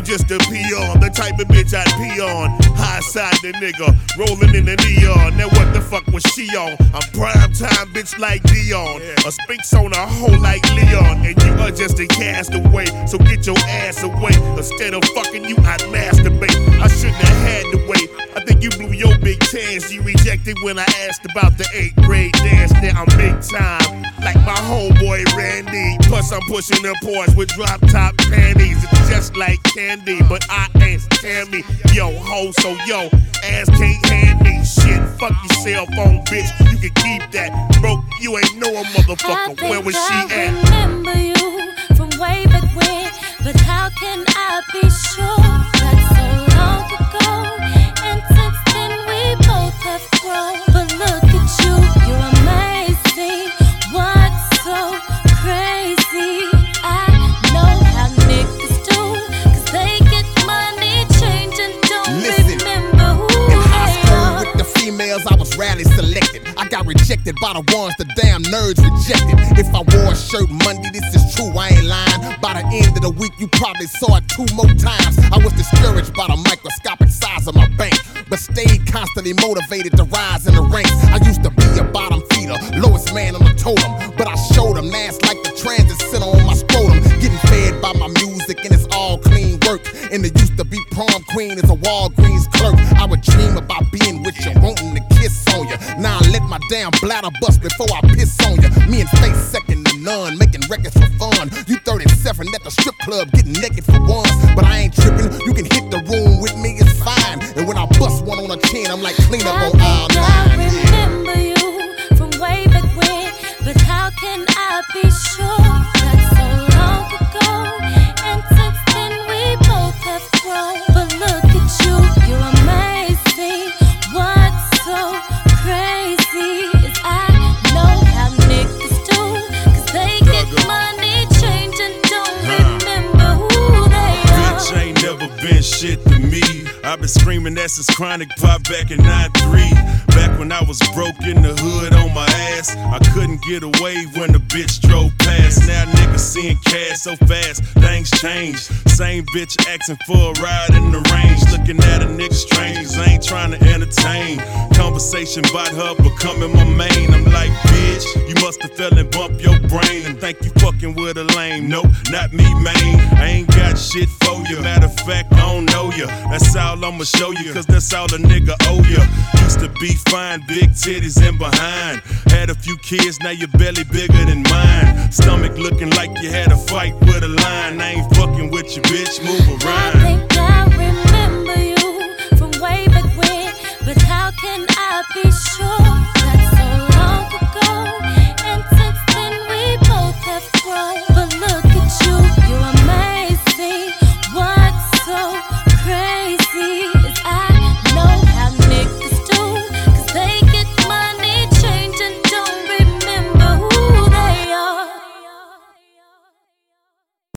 just a peon, the type of bitch I'd pee on. High side the nigga, rolling in the neon. Now what the fuck was she on? I'm prime time bitch like Dion. A Spinks on a hoe like Leon. And you are just a castaway, so get your ass away. Instead of fucking you, I'd masturbate. I shouldn't have had to wait. I think you blew your big chance. You rejected when I asked about the 8th grade dance. Now I'm big time, like my homeboy Randy. Plus I'm pushing the Porsche with drop top panties. It's just like candy, but I ain't Tammy. Yo, ho, so yo, ass can't hand me shit. Fuck your cell phone, bitch. You can keep that. Broke, you ain't know a motherfucker. Where was she at? I remember you from way back when, but how can I be sure? That's so long ago, and since then we both have grown. But look at you, you're amazing. What's so crazy? I know how niggas do, 'cause they get money, change and don't remember who in high they school are. with the females, I was rarely selected. I got rejected by the ones the damn nerds rejected. If I wore a shirt Monday, this is true, I ain't lying. By the end of the week, you probably saw it 2 more times. I was discouraged by the microscopic size of my bank, but stayed constantly motivated to rise in the ranks. I used to be a bottom feeder, lowest man on the totem, but I showed them now it's like the transit center on my scrotum. Getting fed by my music and it's all clean work. And it used to be prom queen as a Walgreens clerk. I would dream about being with you, wanting to kiss on you. Now I let my damn bladder bust before I piss on you. Me and Face second to none, making records for fun. You 37 at the strip club, getting naked for once. But I ain't tripping, you can hit the room with me, it's fine. And when I bust one on a chin, I'm like clean up on all nine. I remember you from way back when, but how can I be sure? That's so long ago, and since then we both have grown. But look at you, you're amazing. What's so crazy is I know how niggas do, 'cause they get money, change and don't remember who they are. Bitch ain't never been shit to me. I've been screaming that since Chronic pop back in 93. Back when I was broke in the hood on my ass, I couldn't get away when the bitch drove past. Now niggas seeing cash so fast, things change. Same bitch asking for a ride in the range. Looking at a nigga strange, 'cause I ain't trying to entertain. Conversation about her becoming my main. I'm like, bitch, you must have fell and bumped your brain and think you fucking with a lame. Nope, not me, man. I ain't got shit for you. Matter of fact, I don't know you. That's all I'ma show you, 'cause that's all a nigga owe you. Used to be fine, big titties and behind. Had a few kids, now your belly bigger than mine. Stomach looking like you had a fight with a lion. I ain't fucking with you, bitch. Move